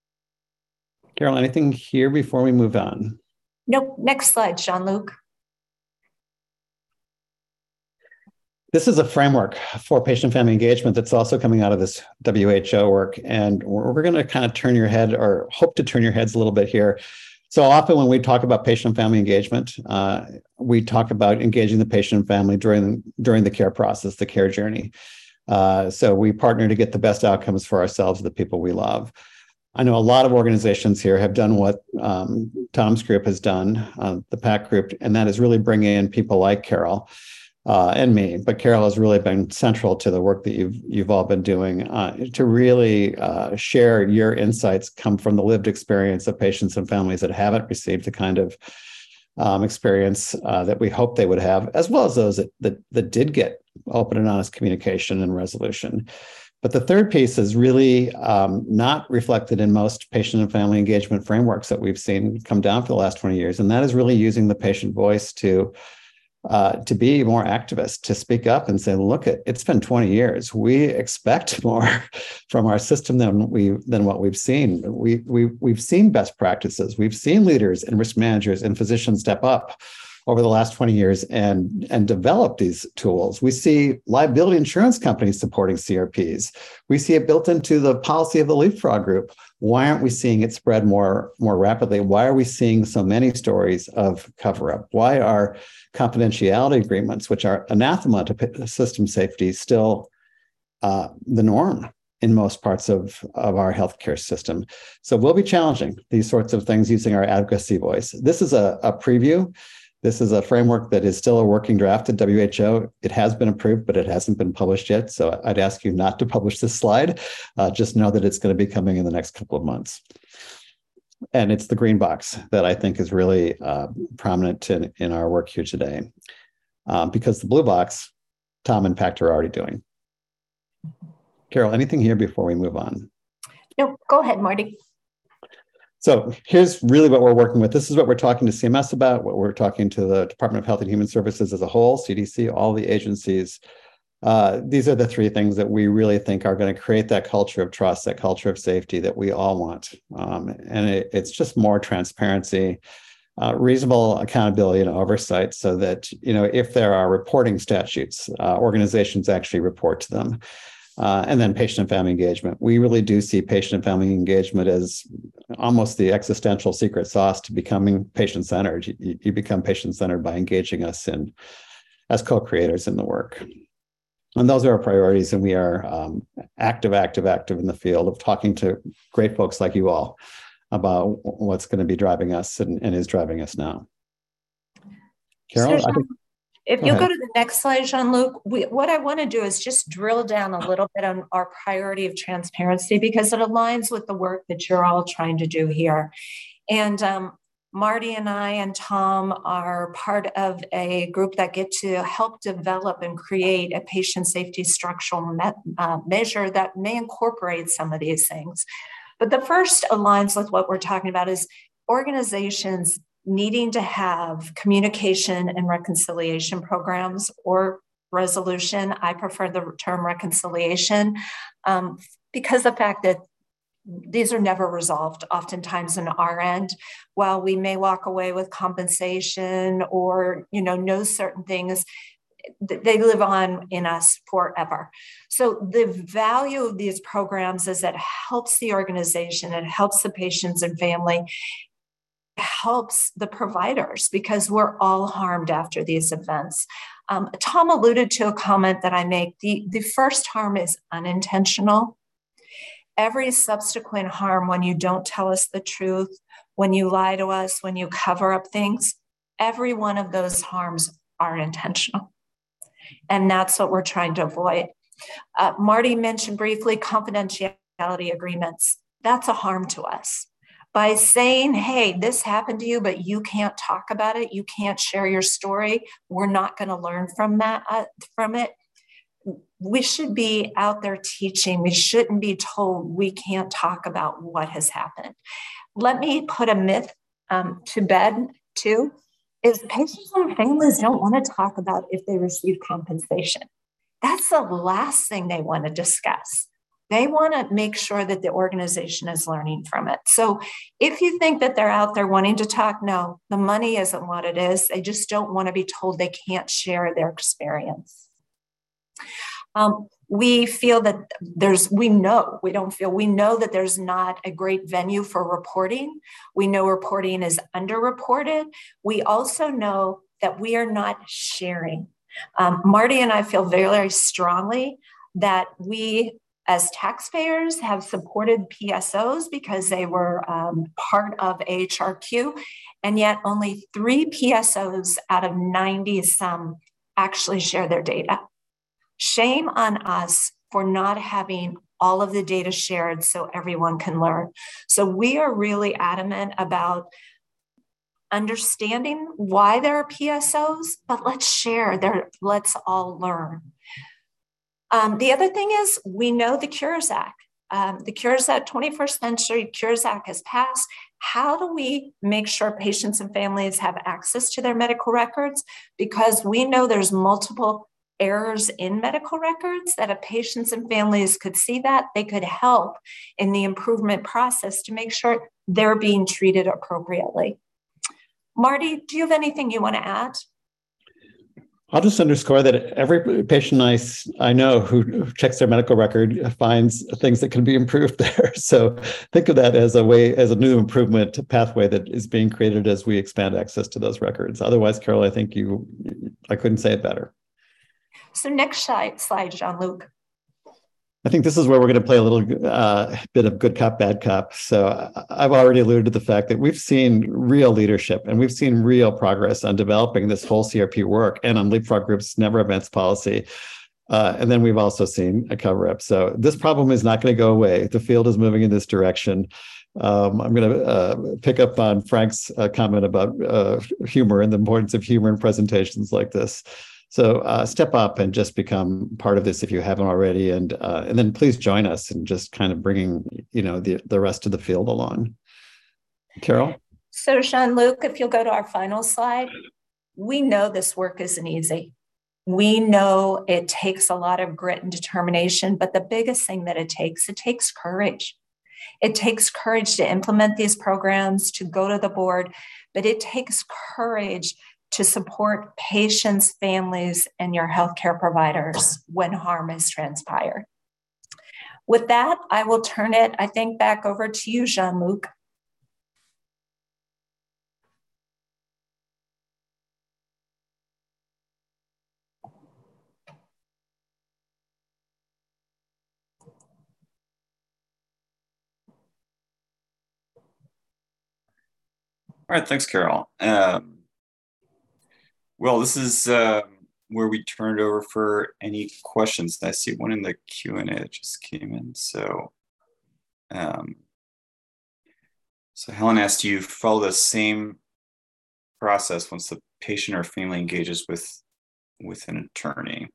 Carol, anything here before we move on? Nope. Next slide, Jean-Luc. This is a framework for patient and family engagement that's also coming out of this WHO work. And we're going to kind of turn your head, or hope to turn your heads a little bit here. So often when we talk about patient and family engagement, we talk about engaging the patient and family during the care process, the care journey. So we partner to get the best outcomes for ourselves and the people we love. I know a lot of organizations here have done what Tom's group has done, the PAC group, and that is really bringing in people like Carol and me. But Carol has really been central to the work that you've all been doing to really share your insights, come from the lived experience of patients and families that haven't received the kind of experience that we hope they would have, as well as those that did get open and honest communication and resolution. But the third piece is really not reflected in most patient and family engagement frameworks that we've seen come down for the last 20 years. And that is really using the patient voice to be more activist, to speak up and say, look, it's been 20 years. We expect more from our system than what we've seen. We've seen best practices. We've seen leaders and risk managers and physicians step up over the last 20 years and develop these tools. We see liability insurance companies supporting CRPs. We see it built into the policy of the Leapfrog Group. Why aren't we seeing it spread more rapidly? Why are we seeing so many stories of cover-up? Why are confidentiality agreements, which are anathema to system safety, still the norm in most parts of our healthcare system? So we'll be challenging these sorts of things using our advocacy voice. This is a preview. This is a framework that is still a working draft at WHO. It has been approved, but it hasn't been published yet. So I'd ask you not to publish this slide. Just know that it's going to be coming in the next couple of months. And it's the green box that I think is really prominent in our work here today. Because the blue box, Tom and Pact are already doing. Carol, anything here before we move on? No, go ahead, Marty. So here's really what we're working with. This is what we're talking to CMS about, what we're talking to the Department of Health and Human Services as a whole, CDC, all the agencies. These are the three things that we really think are going to create that culture of trust, that culture of safety that we all want. And it's just more transparency, reasonable accountability and oversight so that, if there are reporting statutes, organizations actually report to them. And then patient and family engagement. We really do see patient and family engagement as almost the existential secret sauce to becoming patient-centered. You become patient-centered by engaging us as co-creators in the work. And those are our priorities, and we are active in the field of talking to great folks like you all about what's going to be driving us and is driving us now. Carol, I think... If you go to the next slide, Jean-Luc, what I want to do is just drill down a little bit on our priority of transparency because it aligns with the work that you're all trying to do here. And Marty and I and Tom are part of a group that get to help develop and create a patient safety structural measure that may incorporate some of these things. But the first aligns with what we're talking about is organizations needing to have communication and reconciliation programs or resolution. I prefer the term reconciliation because the fact that these are never resolved oftentimes on our end. While we may walk away with compensation or, know certain things, they live on in us forever. So the value of these programs is that it helps the organization, it helps the patients and family, helps the providers because we're all harmed after these events. Tom alluded to a comment that I make. The first harm is unintentional. Every subsequent harm, when you don't tell us the truth, when you lie to us, when you cover up things, every one of those harms are intentional. And that's what we're trying to avoid. Marty mentioned briefly confidentiality agreements. That's a harm to us. By saying, hey, this happened to you, but you can't talk about it, you can't share your story, we're not going to learn from it. We should be out there teaching. We shouldn't be told we can't talk about what has happened. Let me put a myth to bed, too, is patients and families don't want to talk about if they receive compensation. That's the last thing they want to discuss. They want to make sure that the organization is learning from it. So if you think that they're out there wanting to talk, no, the money isn't what it is. They just don't want to be told they can't share their experience. We feel that we know that there's not a great venue for reporting. We know reporting is underreported. We also know that we are not sharing. Marty and I feel very, very strongly that we, as taxpayers, have supported PSOs because they were part of AHRQ, and yet only 3 PSOs out of 90 some actually share their data. Shame on us for not having all of the data shared so everyone can learn. So we are really adamant about understanding why there are PSOs, but let's share, let's all learn. The other thing is we know the Cures Act. The Cures Act, 21st Century Cures Act has passed. How do we make sure patients and families have access to their medical records? Because we know there's multiple errors in medical records that if patients and families could see that, they could help in the improvement process to make sure they're being treated appropriately. Marty, do you have anything you want to add? I'll just underscore that every patient I know who checks their medical record finds things that can be improved there. So think of that as a new improvement pathway that is being created as we expand access to those records. Otherwise, Carol, I think I couldn't say it better. So next slide, Jean-Luc. I think this is where we're going to play a little bit of good cop, bad cop. So I've already alluded to the fact that we've seen real leadership and we've seen real progress on developing this whole CRP work and on Leapfrog Group's never events policy. And then we've also seen a cover-up. So this problem is not going to go away. The field is moving in this direction. I'm going to pick up on Frank's comment about humor and the importance of humor in presentations like this. So step up and just become part of this if you haven't already, and then please join us in just kind of bringing the rest of the field along. Carol? So Jean-Luc, if you'll go to our final slide, we know this work isn't easy. We know it takes a lot of grit and determination, but the biggest thing that it takes courage. It takes courage to implement these programs, to go to the board, but it takes courage to support patients, families, and your healthcare providers when harm has transpired. With that, I will turn it, I think, back over to you, Jean-Luc. All right, thanks, Carol. Well, this is where we turn it over for any questions. I see one in the Q&A that just came in. So, so Helen asked, do you follow the same process once the patient or family engages with an attorney?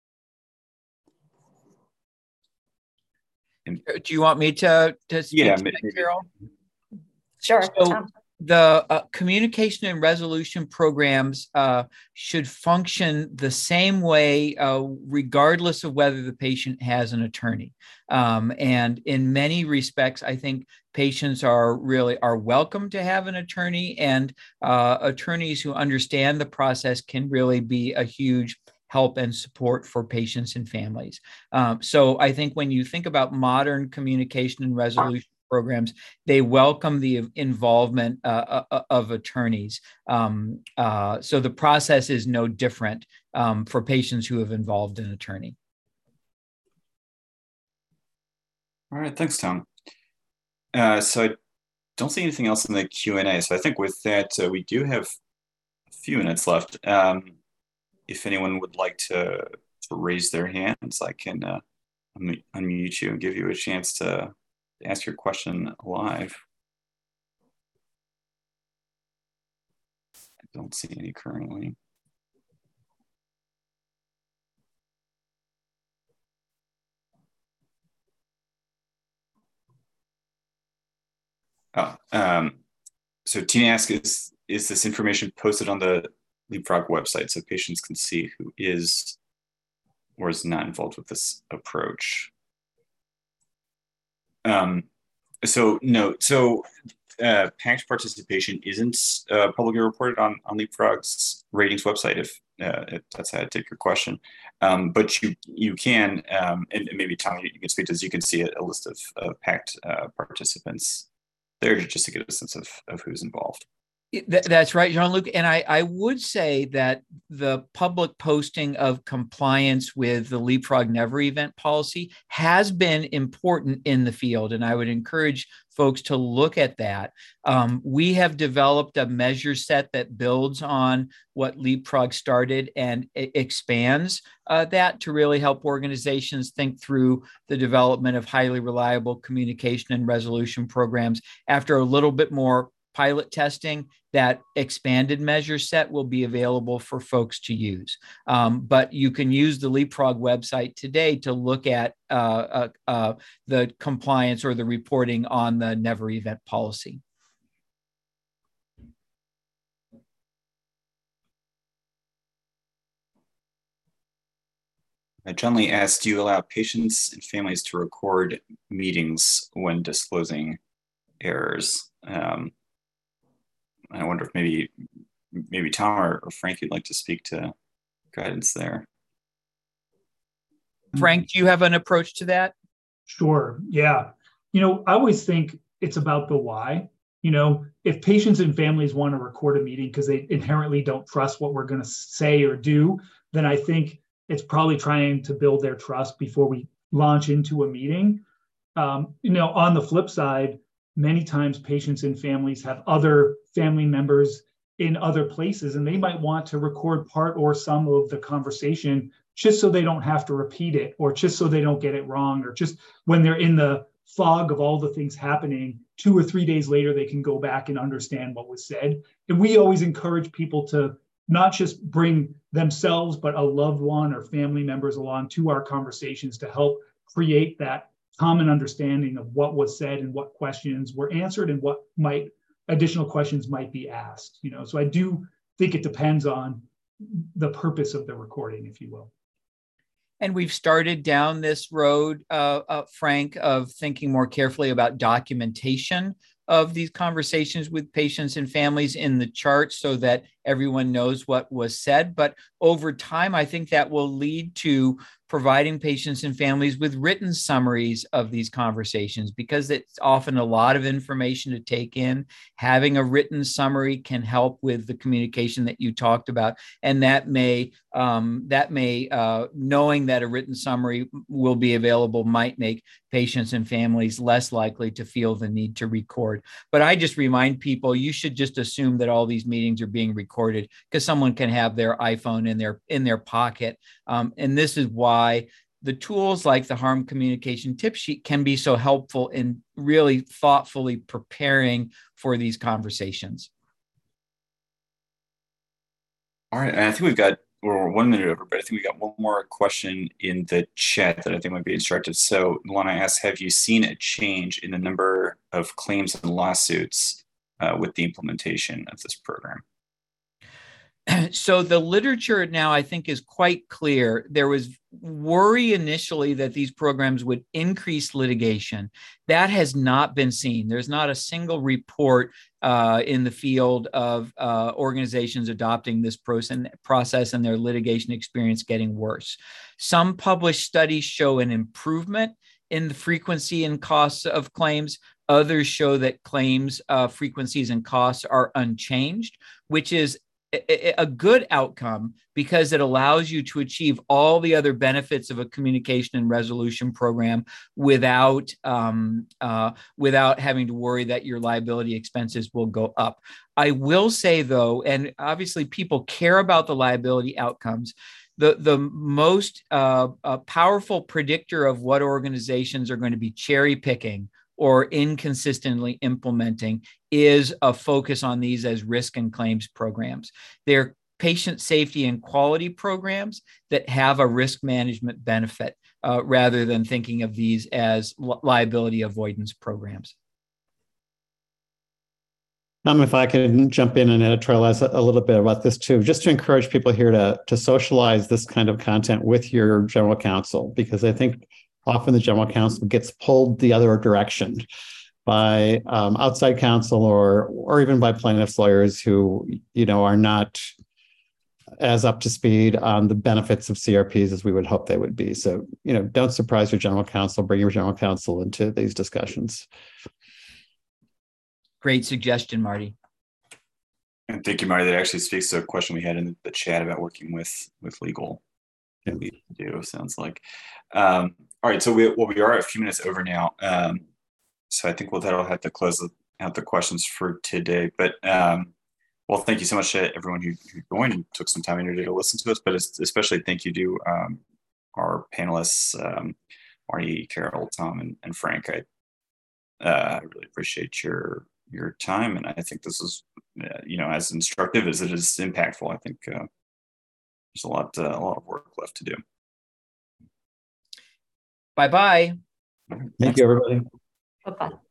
Do you want me to speak to that, Carol? Sure. So, the communication and resolution programs should function the same way, regardless of whether the patient has an attorney. And in many respects, I think patients are welcome to have an attorney, and attorneys who understand the process can really be a huge help and support for patients and families. So I think when you think about modern communication and resolution programs, they welcome the involvement of attorneys. So the process is no different for patients who have involved an attorney. All right, thanks, Tom. So I don't see anything else in the Q&A. So I think with that, we do have a few minutes left. If anyone would like to raise their hands, I can unmute you and give you a chance to ask your question live. I don't see any currently. So Tina asks, is this information posted on the Leapfrog website so patients can see who is or is not involved with this approach? So no, so PACT participation isn't publicly reported on Leapfrog's ratings website, if that's how I take your question. But you can, and maybe Tom, you can speak to this, you can see a list of PACT participants there just to get a sense of who's involved. That's right, Jean-Luc. And I would say that the public posting of compliance with the Leapfrog Never Event policy has been important in the field. And I would encourage folks to look at that. We have developed a measure set that builds on what Leapfrog started and expands that to really help organizations think through the development of highly reliable communication and resolution programs after a little bit more pilot testing, that expanded measure set will be available for folks to use. But you can use the Leapfrog website today to look at the compliance or the reporting on the never event policy. John Lee asked, do you allow patients and families to record meetings when disclosing errors? I wonder if maybe Tom or Frank, you'd like to speak to guidance there. Frank, do you have an approach to that? Sure. Yeah. I always think it's about the why. If patients and families want to record a meeting because they inherently don't trust what we're going to say or do, then I think it's probably trying to build their trust before we launch into a meeting. On the flip side, many times patients and families have other family members in other places, and they might want to record part or some of the conversation just so they don't have to repeat it, or just so they don't get it wrong, or just when they're in the fog of all the things happening, 2 or 3 days later, they can go back and understand what was said. And we always encourage people to not just bring themselves, but a loved one or family members along to our conversations to help create that common understanding of what was said and what questions were answered and what additional questions might be asked. So I do think it depends on the purpose of the recording, if you will. And we've started down this road, Frank, of thinking more carefully about documentation of these conversations with patients and families in the chart so that everyone knows what was said. But over time, I think that will lead to providing patients and families with written summaries of these conversations, because it's often a lot of information to take in. Having a written summary can help with the communication that you talked about. And that may knowing that a written summary will be available might make patients and families less likely to feel the need to record. But I just remind people, you should just assume that all these meetings are being recorded, because someone can have their iPhone in their pocket. And this is why the tools like the Harm Communication Tip Sheet can be so helpful in really thoughtfully preparing for these conversations. All right, and I think we're 1 minute over, but I think we got one more question in the chat that I think might be instructive. So Luana asks, have you seen a change in the number of claims and lawsuits with the implementation of this program? So the literature now, I think, is quite clear. There was worry initially that these programs would increase litigation. That has not been seen. There's not a single report in the field of organizations adopting this process and their litigation experience getting worse. Some published studies show an improvement in the frequency and costs of claims. Others show that claims frequencies and costs are unchanged, which is a good outcome, because it allows you to achieve all the other benefits of a communication and resolution program without having to worry that your liability expenses will go up. I will say, though, and obviously people care about the liability outcomes, the most powerful predictor of what organizations are going to be cherry picking or inconsistently implementing is a focus on these as risk and claims programs. They're patient safety and quality programs that have a risk management benefit rather than thinking of these as liability avoidance programs. If I can jump in and editorialize a little bit about this too, just to encourage people here to socialize this kind of content with your general counsel, because I think often the general counsel gets pulled the other direction by outside counsel or even by plaintiffs' lawyers who, are not as up to speed on the benefits of CRPs as we would hope they would be. So, don't surprise your general counsel, bring your general counsel into these discussions. Great suggestion, Marty. And thank you, Marty. That actually speaks to a question we had in the chat about working with legal. And we do, sounds like. All right, so we are a few minutes over now. So I think that'll have to close out the questions for today. But well, thank you so much to everyone who joined and took some time in your day to listen to us. But especially thank you to our panelists, Marty, Carol, Tom, and Frank. I really appreciate your your time. And I think this is, as instructive as it is impactful. I think there's a lot of work left to do. Bye-bye. Thank you, everybody. Bye-bye.